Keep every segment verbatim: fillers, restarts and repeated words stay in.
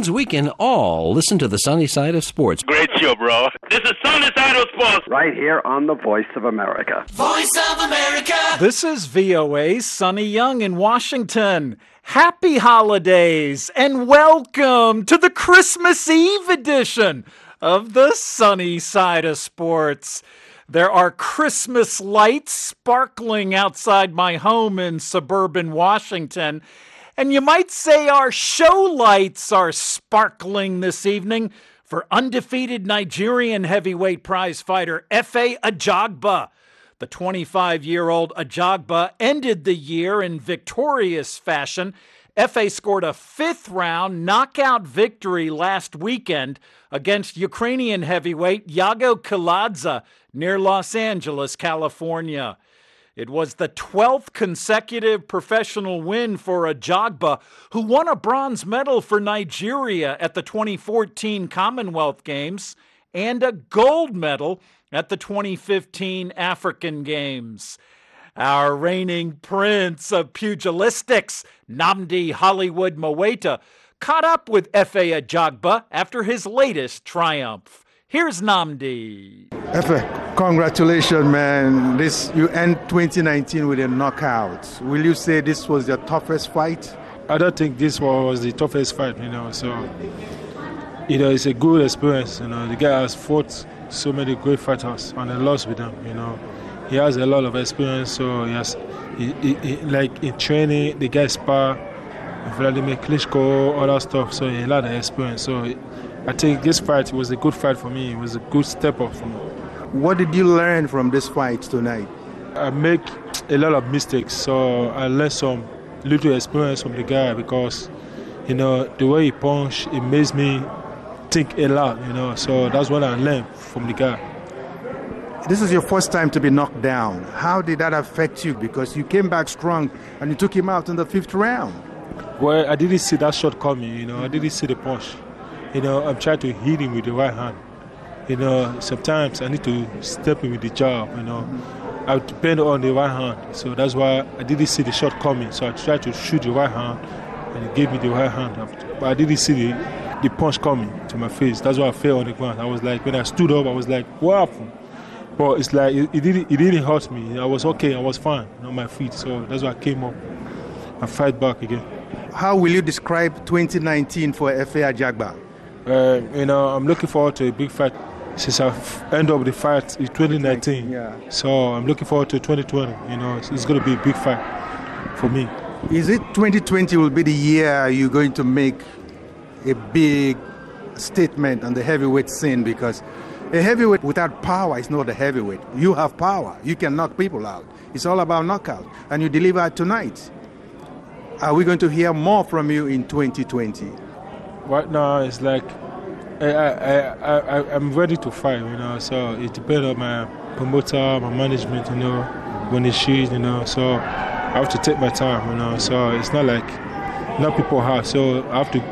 means we can all listen to the sunny side of sports. Great show, bro. This is Sunny Side of Sports. Right here on the Voice of America. Voice of America. This is V O A's Sonny Young in Washington. Happy holidays and welcome to the Christmas Eve edition of the Sunny Side of Sports. There are Christmas lights sparkling outside my home in suburban Washington. And you might say our show lights are sparkling this evening for undefeated Nigerian heavyweight prize fighter Efe Ajagba. The twenty-five-year-old Ajagba ended the year in victorious fashion. Efe scored a fifth-round knockout victory last weekend against Ukrainian heavyweight Yago Kaladze near Los Angeles, California. It was the twelfth consecutive professional win for Ajagba, who won a bronze medal for Nigeria at the twenty fourteen Commonwealth Games and a gold medal at the twenty fifteen African Games. Our reigning prince of pugilistics, Nnamdi Hollywood Moweta, caught up with Efe Ajagba after his latest triumph. Here's Nnamdi. Efe, congratulations, man. This you end twenty nineteen with a knockout. Will you say this was your toughest fight? I don't think this was the toughest fight, you know. So, you know, it's a good experience. You know, the guy has fought so many great fighters and I lost with them. You know, he has a lot of experience. So he has, he, he, he, like in training, the guy spar, Vladimir Klitschko, all that stuff. So he had a lot of experience. So I think this fight was a good fight for me. It was a good step up for me. What did you learn from this fight tonight? I make a lot of mistakes, so I learned some little experience from the guy because, you know, the way he punch, it makes me think a lot, you know. So that's what I learned from the guy. This is your first time to be knocked down. How did that affect you? Because you came back strong and you took him out in the fifth round. Well, I didn't see that shot coming, you know. I didn't see the punch. You know, I'm trying to hit him with the right hand. You know, sometimes I need to step in with the jab, you know. I depend on the right hand. So that's why I didn't see the shot coming. So I tried to shoot the right hand and he gave me the right hand. But I didn't see the, the punch coming to my face. That's why I fell on the ground. I was like, when I stood up, I was like, what happened? But it's like, it, it, didn't, it didn't hurt me. I was okay, I was fine on my feet. So that's why I came up and fight back again. How will you describe twenty nineteen for Efe Ajagba? Uh, you know, I'm looking forward to a big fight since I've ended up the fight in twenty nineteen. Yeah. So I'm looking forward to twenty twenty. You know, it's, it's going to be a big fight for me. Is it twenty twenty will be the year you're going to make a big statement on the heavyweight scene? Because a heavyweight without power is not a heavyweight. You have power. You can knock people out. It's all about knockout. And you delivered tonight. Are we going to hear more from you in twenty twenty? Right now, it's like I, I, I, I, I'm ready to fight, you know. So it depends on my promoter, my management, you know, when they shoot, you know. So I have to take my time, you know. So it's not like not people have. So I have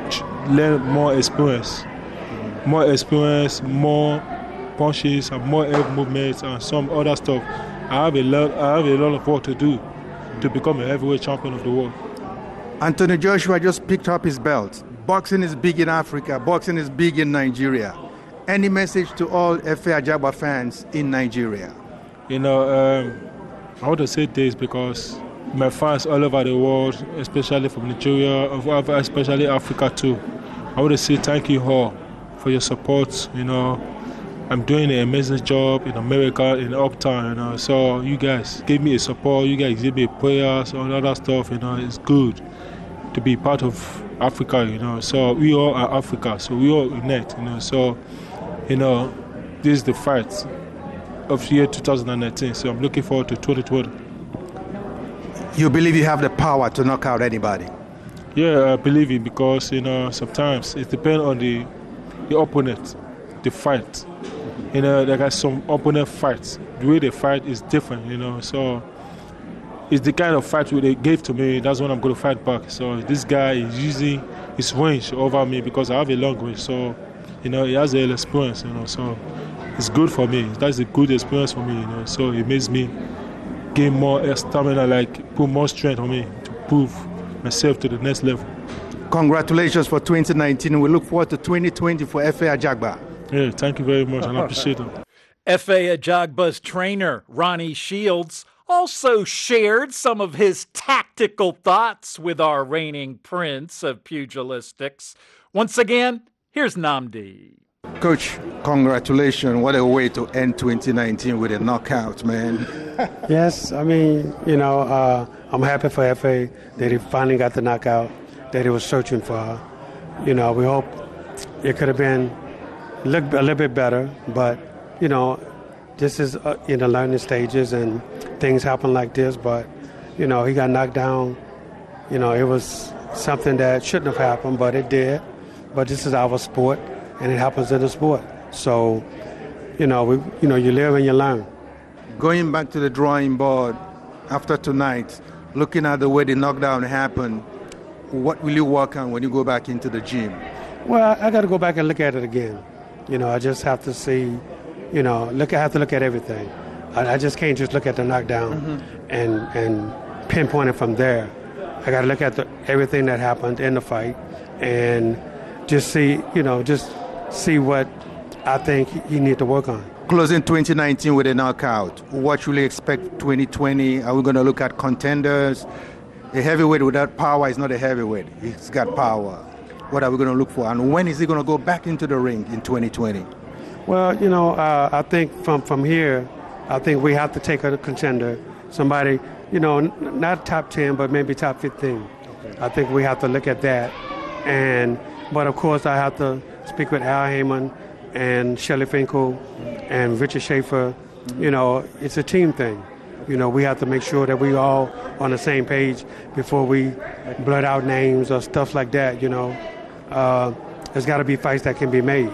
to learn more experience, more experience, more punches, and more head movements, and some other stuff. I have a lot. I have a lot of work to do to become a heavyweight champion of the world. Anthony Joshua just picked up his belt. Boxing is big in Africa. Boxing is big in Nigeria. Any message to all Efe Ajagba fans in Nigeria? You know, um, I want to say this because my fans all over the world, especially from Nigeria, especially Africa too, I want to say thank you all for your support. You know, I'm doing an amazing job in America, in Uptown, you know, so you guys give me a support, you guys give me prayers, all other stuff, you know, it's good to be part of Africa, you know, so we all are Africa, so we all unite, you know, so, you know, this is the fight of year two thousand nineteen, so I'm looking forward to twenty twenty. You believe you have the power to knock out anybody? Yeah, I believe it because, you know, sometimes it depends on the, the opponent, the fight. You know, there are some opponent fights, the way they fight is different, you know, so it's the kind of fight they gave to me, that's when I'm going to fight back. So this guy is using his range over me because I have a long range. So, you know, he has a experience, you know, so it's good for me. That's a good experience for me, you know. So it makes me gain more stamina, like put more strength on me to prove myself to the next level. Congratulations for twenty nineteen. We look forward to twenty twenty for F A Ajagba. Yeah, thank you very much, and I appreciate it. F A Ajagba's trainer, Ronnie Shields, also shared some of his tactical thoughts with our reigning prince of pugilistics. Once again, here's Nnamdi. Coach, congratulations. What a way to end twenty nineteen with a knockout, man. Yes, I mean, you know, uh, I'm happy for F A that he finally got the knockout that he was searching for. You know, we hope it could have been look a little bit better, but, you know, this is uh, in the learning stages and things happen like this, but, you know, he got knocked down. You know, it was something that shouldn't have happened, but it did. But this is our sport, and it happens in the sport. So, you know, we, you know, you live and you learn. Going back to the drawing board after tonight, looking at the way the knockdown happened, what will you work on when you go back into the gym? Well, I got to go back and look at it again. You know, I just have to see, you know, look. I have to look at everything. I, I just can't just look at the knockdown mm-hmm. and and pinpoint it from there. I got to look at the, everything that happened in the fight and just see, you know, just see what I think he need to work on. Closing twenty nineteen with a knockout, what should we expect twenty twenty? Are we going to look at contenders? A heavyweight without power is not a heavyweight. He's got power. What are we going to look for? And when is he going to go back into the ring in twenty twenty? Well, you know, uh, I think from, from here, I think we have to take a contender, somebody, you know, n- not top ten, but maybe top fifteen. Okay. I think we have to look at that. And but, of course, I have to speak with Al Heyman and Shelly Finkel and Richard Schaefer. You know, it's a team thing. You know, we have to make sure that we all on the same page before we blurt out names or stuff like that, you know. Uh, there's got to be fights that can be made.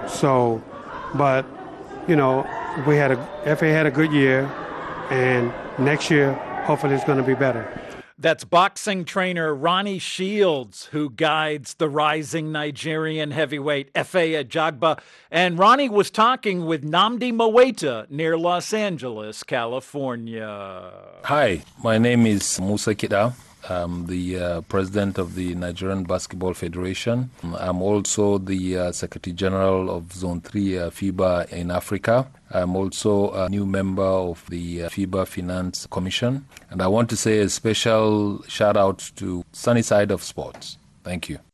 So, but, you know, we had a, F A had a good year, and next year, hopefully it's going to be better. That's boxing trainer Ronnie Shields, who guides the rising Nigerian heavyweight F A Ajagba. And Ronnie was talking with Nnamdi Mowaita near Los Angeles, California. Hi, my name is Musa Kida. I'm the uh, president of the Nigerian Basketball Federation. I'm also the uh, Secretary General of Zone three uh, FIBA in Africa. I'm also a new member of the uh, FIBA Finance Commission. And I want to say a special shout out to Sunny Side of Sports. Thank you.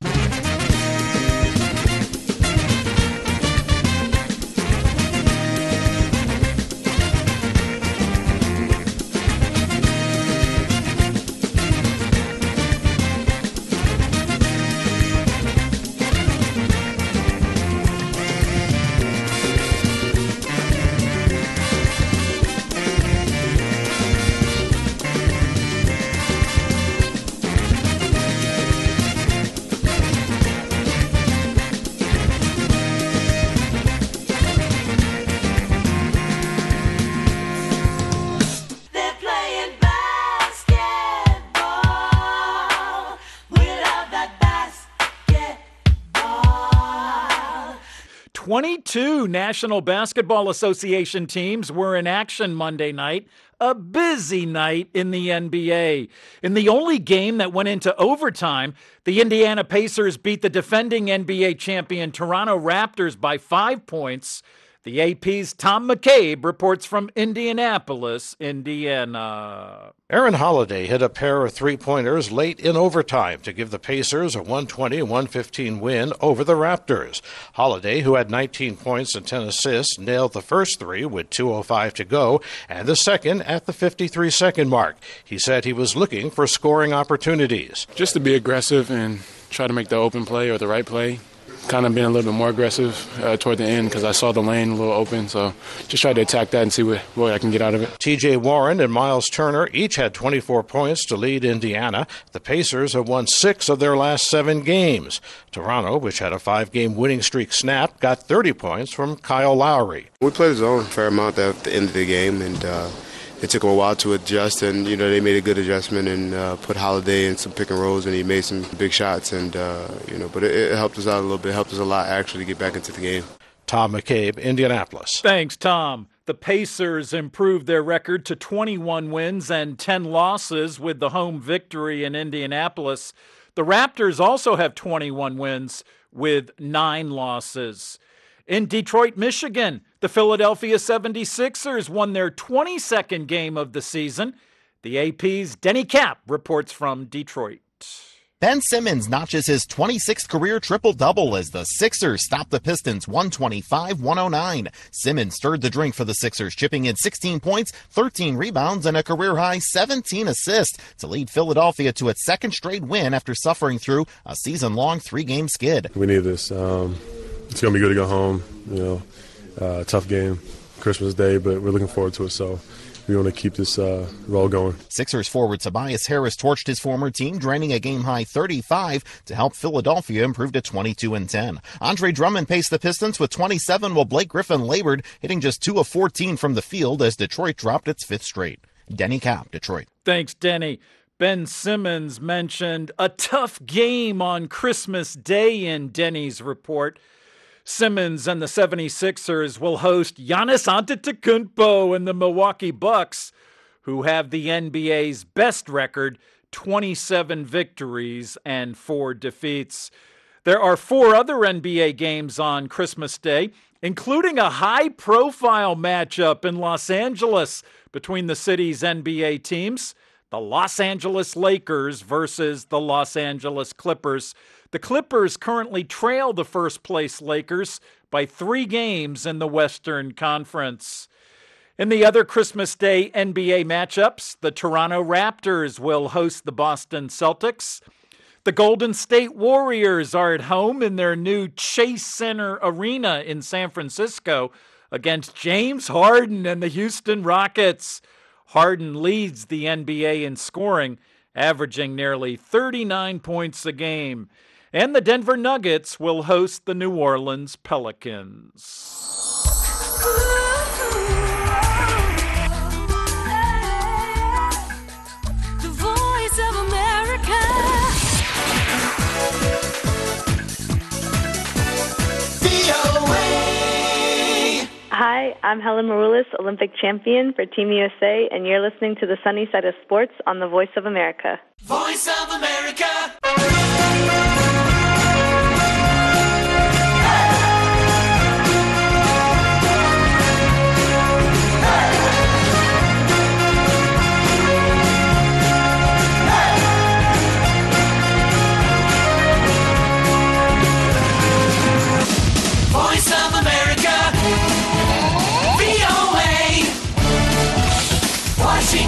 twenty-two National Basketball Association teams were in action Monday night, a busy night in the N B A. In the only game that went into overtime, the Indiana Pacers beat the defending N B A champion Toronto Raptors by five points. The A P's Tom McCabe reports from Indianapolis, Indiana. Aaron Holiday hit a pair of three-pointers late in overtime to give the Pacers a one twenty to one fifteen win over the Raptors. Holiday, who had nineteen points and ten assists, nailed the first three with two oh five to go and the second at the fifty-three second mark. He said he was looking for scoring opportunities. Just to be aggressive and try to make the open play or the right play. Kind of being a little bit more aggressive uh, toward the end because I saw the lane a little open. So just try to attack that and see what, what I can get out of it. T J Warren and Miles Turner each had twenty-four points to lead Indiana. The Pacers have won six of their last seven games. Toronto, which had a five-game winning streak snapped, got thirty points from Kyle Lowry. We played zone a fair amount at the end of the game, and uh, it took them a while to adjust, and, you know, they made a good adjustment and uh, put Holiday in some pick and rolls, and he made some big shots, and, uh, you know, but it, it helped us out a little bit. It helped us a lot, actually, to get back into the game. Tom McCabe, Indianapolis. Thanks, Tom. The Pacers improved their record to twenty-one wins and ten losses with the home victory in Indianapolis. The Raptors also have twenty-one wins with nine losses. In Detroit, Michigan, the Philadelphia seventy-sixers won their twenty-second game of the season. The A P's Denny Cap reports from Detroit. Ben Simmons notches his twenty-sixth career triple-double as the Sixers stop the Pistons one twenty-five one oh nine. Simmons stirred the drink for the Sixers, chipping in sixteen points, thirteen rebounds, and a career-high seventeen assists to lead Philadelphia to its second straight win after suffering through a season-long three-game skid. We need this. Um, it's going to be good to go home. You know, uh, tough game, Christmas Day, but we're looking forward to it, so we want to keep this uh, roll going. Sixers forward Tobias Harris torched his former team, draining a game-high thirty-five to help Philadelphia improve to twenty-two and ten. Andre Drummond paced the Pistons with twenty-seven, while Blake Griffin labored, hitting just two of fourteen from the field as Detroit dropped its fifth straight. Denny Cap, Detroit. Thanks, Denny. Ben Simmons mentioned a tough game on Christmas Day in Denny's report. Simmons and the seventy-sixers will host Giannis Antetokounmpo and the Milwaukee Bucks, who have the N B A's best record, twenty-seven victories and four defeats. There are four other N B A games on Christmas Day, including a high-profile matchup in Los Angeles between the city's N B A teams, the Los Angeles Lakers versus the Los Angeles Clippers. The Clippers currently trail the first-place Lakers by three games in the Western Conference. In the other Christmas Day N B A matchups, the Toronto Raptors will host the Boston Celtics. The Golden State Warriors are at home in their new Chase Center Arena in San Francisco against James Harden and the Houston Rockets. Harden leads the N B A in scoring, averaging nearly thirty-nine points a game. And the Denver Nuggets will host the New Orleans Pelicans. The Voice of America. V O A. Hi, I'm Helen Maroulis, Olympic champion for Team U S A, and you're listening to the Sunny Side of Sports on the Voice of America. Voice of America. Voice of America, V O A,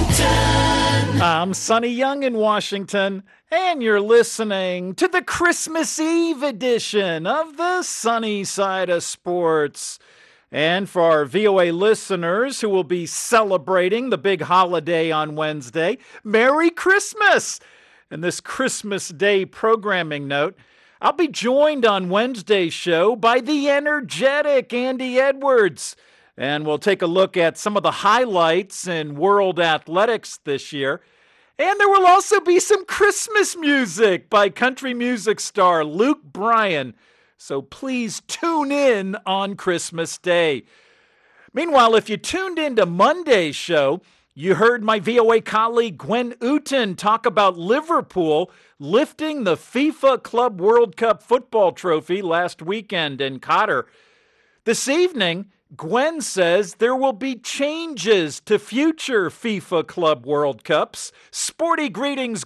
Washington. I'm Sonny Young in Washington, and you're listening to the Christmas Eve edition of the Sunny Side of Sports. And for our V O A listeners who will be celebrating the big holiday on Wednesday, Merry Christmas! And this Christmas Day programming note, I'll be joined on Wednesday's show by the energetic Andy Edwards. And we'll take a look at some of the highlights in world athletics this year. And there will also be some Christmas music by country music star Luke Bryan. So please tune in on Christmas Day. Meanwhile, if you tuned into Monday's show, you heard my V O A colleague Gwen Uten talk about Liverpool lifting the FIFA Club World Cup football trophy last weekend in Qatar. This evening, Gwen says there will be changes to future FIFA Club World Cups. Sporty greetings,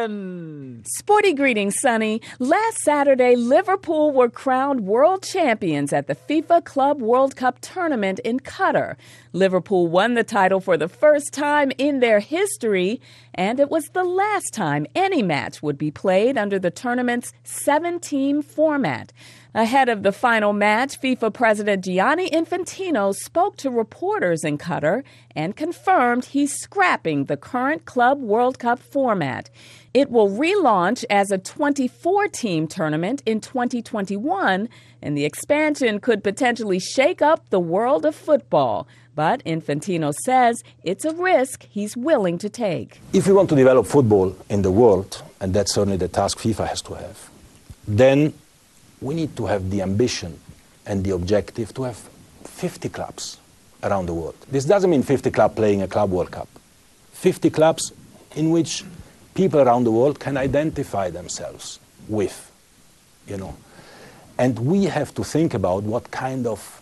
Gwen. Sporty greetings, Sonny. Last Saturday, Liverpool were crowned world champions at the FIFA Club World Cup tournament in Qatar. Liverpool won the title for the first time in their history, and it was the last time any match would be played under the tournament's seven-team format. Ahead of the final match, FIFA President Gianni Infantino spoke to reporters in Qatar and confirmed he's scrapping the current Club World Cup format. It will relaunch as a twenty-four team tournament in twenty twenty-one, and the expansion could potentially shake up the world of football. But Infantino says it's a risk he's willing to take. If we want to develop football in the world, and that's certainly the task FIFA has to have, then we need to have the ambition and the objective to have fifty clubs around the world. This doesn't mean fifty clubs playing a Club World Cup. fifty clubs in which people around the world can identify themselves with, you know. And we have to think about what kind of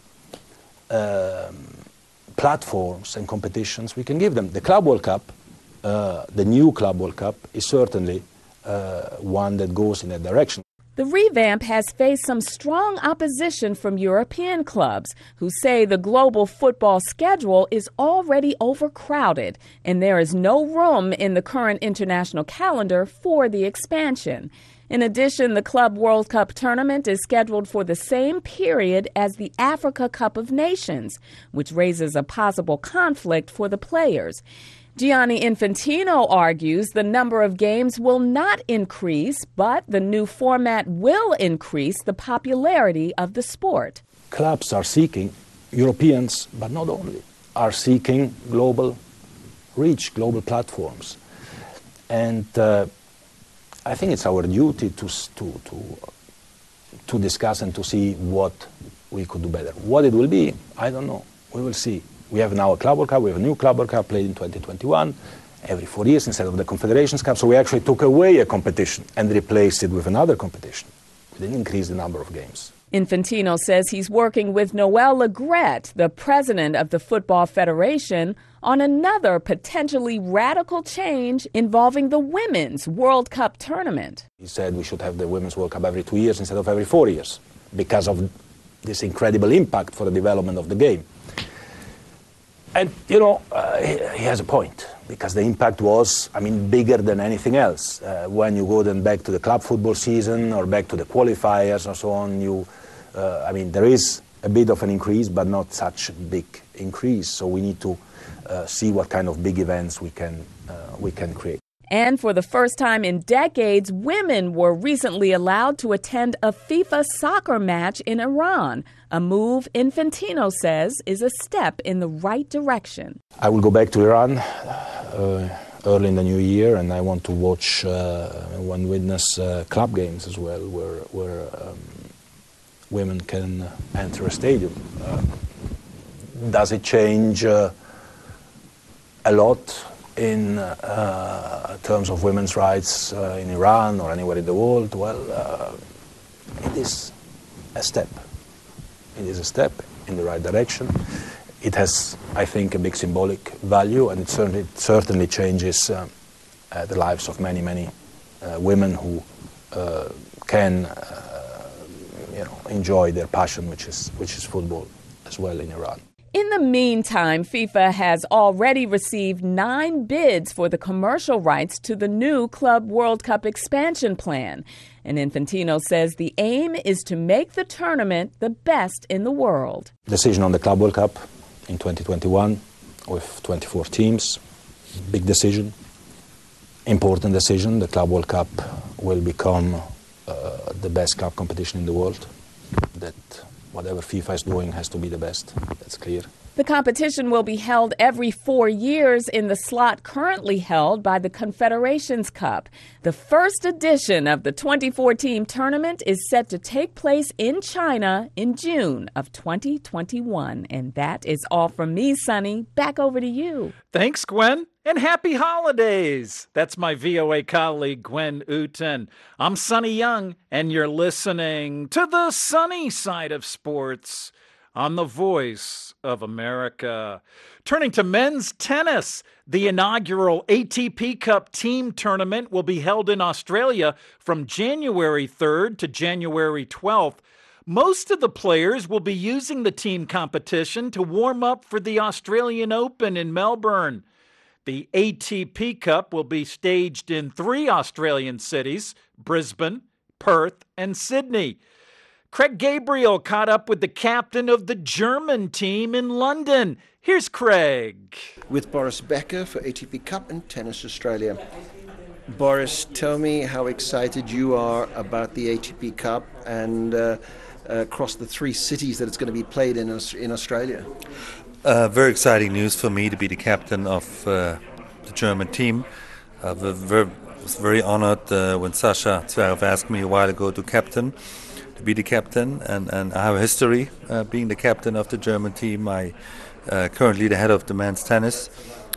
um, platforms and competitions we can give them. The Club World Cup, uh, the new Club World Cup, is certainly uh, one that goes in that direction. The revamp has faced some strong opposition from European clubs who say the global football schedule is already overcrowded and there is no room in the current international calendar for the expansion. In addition, the Club World Cup tournament is scheduled for the same period as the Africa Cup of Nations, which raises a possible conflict for the players. Gianni Infantino argues the number of games will not increase, but the new format will increase the popularity of the sport. Clubs are seeking, Europeans, but not only, are seeking global reach, global platforms. And uh, I think it's our duty to, to, to, to discuss and to see what we could do better. What it will be, I don't know. We will see. We have now a Club World Cup, we have a new Club World Cup played in twenty twenty-one, every four years instead of the Confederations Cup. So we actually took away a competition and replaced it with another competition. We didn't increase the number of games. Infantino says he's working with Noël Le Graët, the president of the Football Federation, on another potentially radical change involving the Women's World Cup tournament. He said we should have the Women's World Cup every two years instead of every four years because of this incredible impact for the development of the game. And, you know, uh, he, he has a point, because the impact was, I mean, bigger than anything else. Uh, when you go then back to the club football season or back to the qualifiers or so on, you, uh, I mean, there is a bit of an increase, but not such a big increase. So we need to uh, see what kind of big events we can, uh, we can create. And for the first time in decades, women were recently allowed to attend a FIFA soccer match in Iran, a move Infantino says is a step in the right direction. I will go back to Iran uh, early in the new year, and I want to watch uh, and witness uh, club games as well, where, where um, women can enter a stadium. Uh, does it change uh, a lot in uh, terms of women's rights uh, in Iran or anywhere in the world? Well, uh, it is a step. It is a step in the right direction. It has, I think, a big symbolic value, and it certainly, it certainly changes uh, uh, the lives of many, many uh, women who uh, can, uh, you know, enjoy their passion, which is which is football, as well in Iran. In the meantime, FIFA has already received nine bids for the commercial rights to the new Club World Cup expansion plan. And Infantino says the aim is to make the tournament the best in the world. Decision on the Club World Cup in twenty twenty-one with twenty-four teams. Big decision. Important decision. The Club World Cup will become uh, the best club competition in the world. That whatever FIFA is doing has to be the best. That's clear. The competition will be held every four years in the slot currently held by the Confederations Cup. The first edition of the twenty-four team tournament is set to take place in China in June of twenty twenty-one. And that is all from me, Sonny. Back over to you. Thanks, Gwen. And happy holidays. That's my V O A colleague, Gwen Uten. I'm Sonny Young, and you're listening to the sunny side of sports on the Voice of America. Turning to men's tennis, the inaugural A T P Cup team tournament will be held in Australia from January third to January twelfth. Most of the players will be using the team competition to warm up for the Australian Open in Melbourne. The A T P Cup will be staged in three Australian cities, Brisbane, Perth, and Sydney. Craig Gabriel caught up with the captain of the German team in London. Here's Craig. With Boris Becker for A T P Cup and Tennis Australia. Boris, tell me how excited you are about the A T P Cup and uh, across the three cities that it's going to be played in in Australia. Uh, very exciting news for me to be the captain of uh, the German team. I uh, was very honored uh, when Sasha Zverev asked me a while ago to captain, to be the captain, and, and I have a history uh, being the captain of the German team. I uh, currently the head of the men's tennis,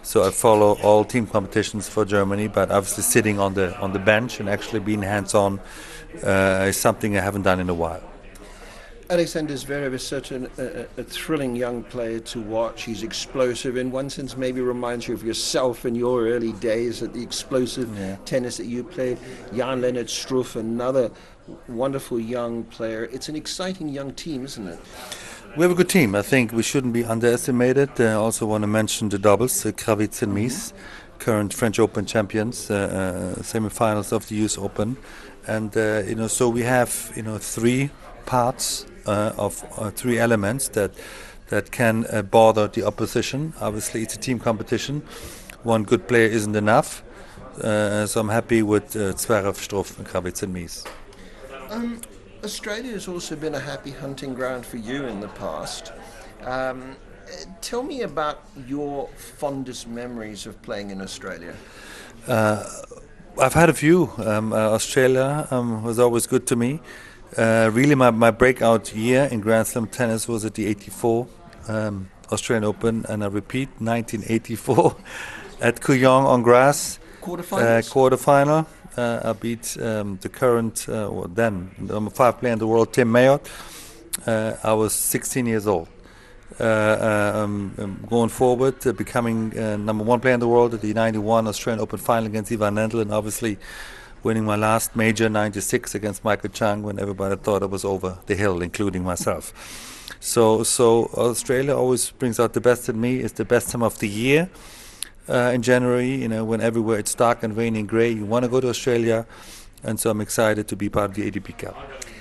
So I follow all team competitions for Germany, but obviously sitting on the on the bench and actually being hands-on uh, is something I haven't done in a while. Alexander Zverev is such an, a, a thrilling young player to watch. He's explosive. In one sense, maybe reminds you of yourself in your early days at the explosive yeah. tennis that you played. Jan-Lennard Struff, another wonderful young player. It's an exciting young team, isn't it? We have a good team. I think we shouldn't be underestimated. I uh, also want to mention the doubles, uh, Krawietz and Mies, current French Open champions, uh, uh, semi-finals of the U S Open. And, uh, you know, so we have, you know, three parts uh, of uh, three elements that that can uh, bother the opposition. Obviously, it's a team competition. One good player isn't enough. Uh, so I'm happy with uh, Zverev, Struff, and Krawietz and Mies. Um, Australia has also been a happy hunting ground for you in the past. Um, tell me about your fondest memories of playing in Australia. Uh, I've had a few. Um, uh, Australia um, was always good to me. Uh, really, my, my breakout year in Grand Slam tennis was at the eighty-four um, Australian Open, and I repeat, nineteen eighty-four at Kooyong on grass. Quarterfinals? Uh, quarterfinal. Uh, I beat um, the current, uh, well, then, number five player in the world, Tim Mayotte. Uh, I was sixteen years old. Uh, uh, um, going forward, uh, becoming uh, number one player in the world at the ninety-one Australian Open final against Ivan Lendl, and obviously winning my last major, ninety-six, against Michael Chang, when everybody thought I was over the hill, including myself. So, so Australia always brings out the best in me. It's the best time of the year. Uh, in January, you know, when everywhere it's dark and rainy and grey, you want to go to Australia, and so I'm excited to be part of the A T P Cup.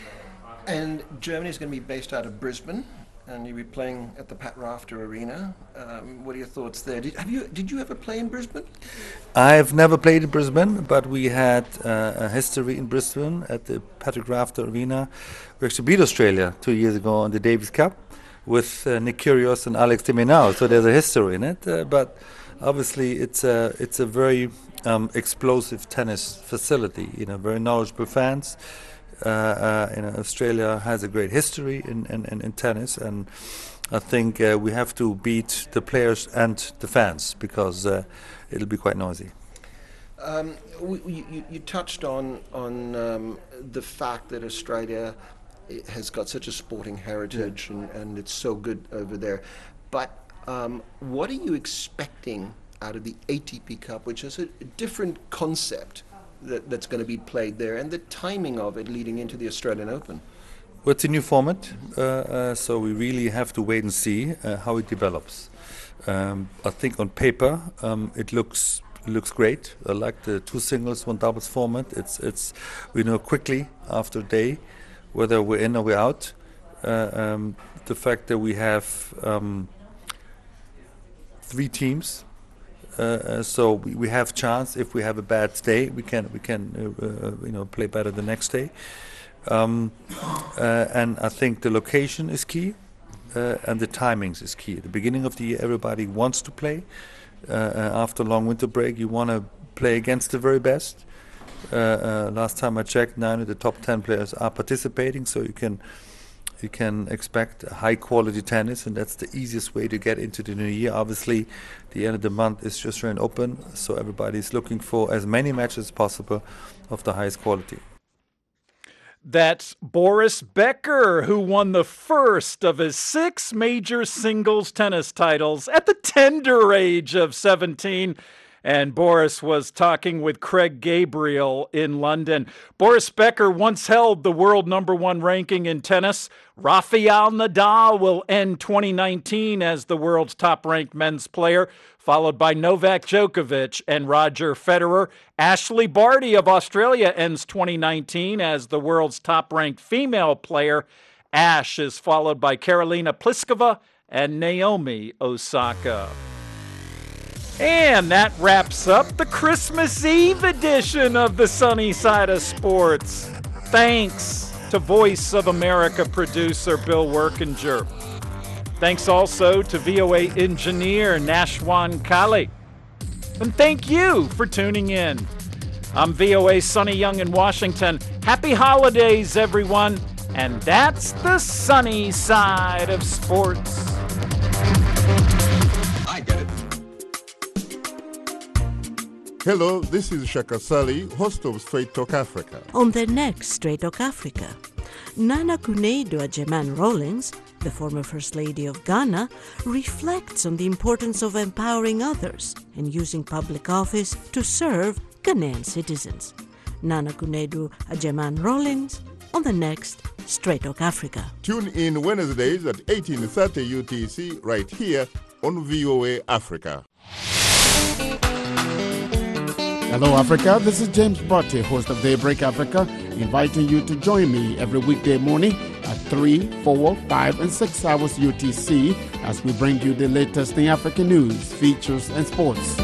And Germany is going to be based out of Brisbane, and you'll be playing at the Pat Rafter Arena. Um, what are your thoughts there? Did, have you, did you ever play in Brisbane? I've never played in Brisbane, but we had uh, a history in Brisbane at the Patrick Rafter Arena. We actually beat Australia two years ago on the Davis Cup with uh, Nick Kyrgios and Alex de Minaur, so there's a history in it, uh, but obviously, it's a it's a very um, explosive tennis facility. You know, very knowledgeable fans. Uh, uh, you know, Australia has a great history in, in, in, in tennis, and I think uh, we have to beat the players and the fans, because uh, it'll be quite noisy. Um, we, you, you touched on on um, the fact that Australia has got such a sporting heritage, yeah. and, and it's so good over there, but Um, what are you expecting out of the A T P Cup, which is a different concept that, that's going to be played there, and the timing of it leading into the Australian Open? Well, it's a new format, uh, uh, so we really have to wait and see uh, how it develops. Um, I think on paper um, it looks it looks great. I like the two singles, one doubles format. It's it's we know quickly after a day whether we're in or we're out. Uh, um, the fact that we have um, three teams, uh, uh, so we, we have chance. If we have a bad day, we can we can uh, uh, you know play better the next day. Um, uh, and I think the location is key, uh, and the timings is key. At the beginning of the year, everybody wants to play. Uh, uh, after a long winter break, you want to play against the very best. Uh, uh, last time I checked, nine of the top ten players are participating, so you can. You can expect high quality tennis, and that's the easiest way to get into the new year. Obviously, the end of the month is just Australian Open, so everybody's looking for as many matches as possible of the highest quality. That's Boris Becker, who won the first of his six major singles tennis titles at the tender age of seventeen. And Boris was talking with Craig Gabriel in London. Boris Becker once held the world number one ranking in tennis. Rafael Nadal will end twenty nineteen as the world's top-ranked men's player, followed by Novak Djokovic and Roger Federer. Ashley Barty of Australia ends twenty nineteen as the world's top-ranked female player. Ash is followed by Karolina Pliskova and Naomi Osaka. And that wraps up the Christmas Eve edition of the Sunny Side of Sports. Thanks to Voice of America producer Bill Workinger. Thanks also to V O A engineer Nashwan Kali. And thank you for tuning in. I'm V O A's Sonny Young in Washington. Happy holidays, everyone. And that's the Sunny Side of Sports. I get it. Hello, this is Shaka Sali, host of Straight Talk Africa. On the next Straight Talk Africa, Nana Akufo-Addo Agyeman Rawlings, the former First Lady of Ghana, reflects on the importance of empowering others and using public office to serve Ghanaian citizens. Nana Akufo-Addo Agyeman Rawlings on the next Straight Talk Africa. Tune in Wednesdays at eighteen thirty U T C right here on V O A Africa. Hello, Africa. This is James Botte, host of Daybreak Africa, inviting you to join me every weekday morning at three, four, five, and six hours U T C as we bring you the latest in African news, features, and sports.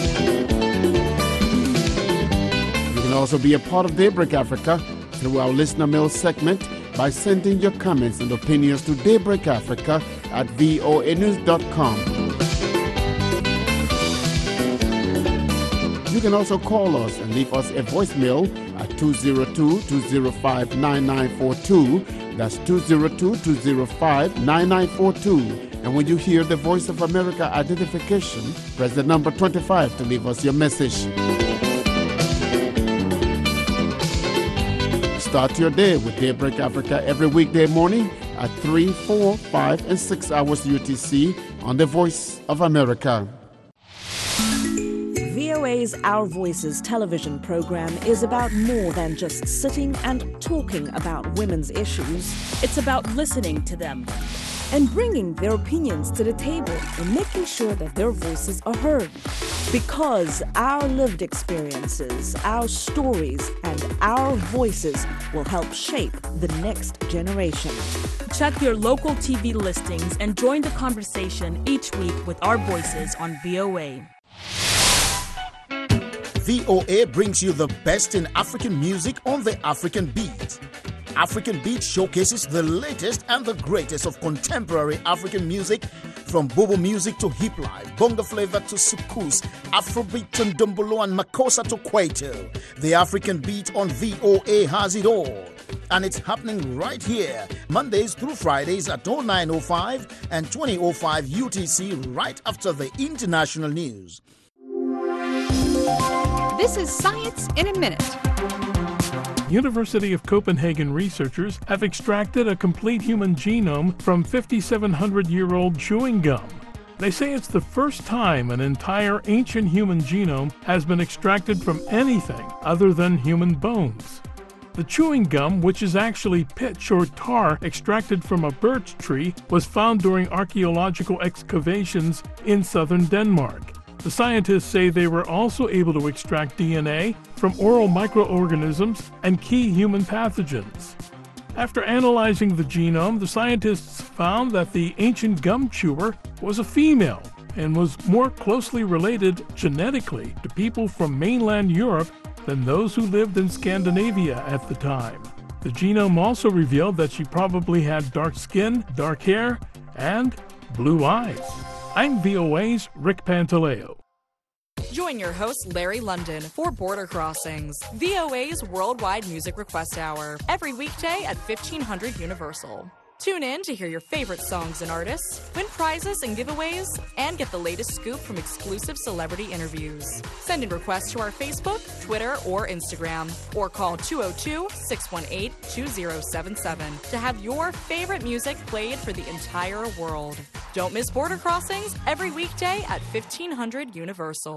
You can also be a part of Daybreak Africa through our listener mail segment by sending your comments and opinions to Daybreak Africa at voa news dot com. You can also call us and leave us a voicemail at two oh two, two oh five, nine nine four two. That's two oh two, two oh five, nine nine four two. And when you hear the Voice of America identification, press the number twenty-five to leave us your message. Start your day with Daybreak Africa every weekday morning at three, four, five, and six hours U T C on the Voice of America. V O A's Our Voices television program is about more than just sitting and talking about women's issues. It's about listening to them and bringing their opinions to the table and making sure that their voices are heard. Because our lived experiences, our stories, and our voices will help shape the next generation. Check your local T V listings and join the conversation each week with our voices on V O A. V O A brings you the best in African music on the African Beat. African Beat showcases the latest and the greatest of contemporary African music, from bobo music to hip life, bongo flavor to soukous, Afrobeat to ndombolo and makossa to kwaito. The African Beat on V O A has it all. And it's happening right here, Mondays through Fridays at oh nine oh five and twenty oh five U T C, right after the international news. This is Science in a Minute. University of Copenhagen researchers have extracted a complete human genome from fifty-seven hundred year old chewing gum. They say it's the first time an entire ancient human genome has been extracted from anything other than human bones. The chewing gum, which is actually pitch or tar extracted from a birch tree, was found during archaeological excavations in southern Denmark. The scientists say they were also able to extract D N A from oral microorganisms and key human pathogens. After analyzing the genome, the scientists found that the ancient gum chewer was a female and was more closely related genetically to people from mainland Europe than those who lived in Scandinavia at the time. The genome also revealed that she probably had dark skin, dark hair, and blue eyes. I'm V O A's Rick Pantaleo. Join your host, Larry London, for Border Crossings, V O A's worldwide music request hour, every weekday at fifteen hundred Universal. Tune in to hear your favorite songs and artists, win prizes and giveaways, and get the latest scoop from exclusive celebrity interviews. Send in requests to our Facebook, Twitter, or Instagram, or call two oh two, six one eight, two oh seven seven to have your favorite music played for the entire world. Don't miss Border Crossings every weekday at fifteen hundred Universal.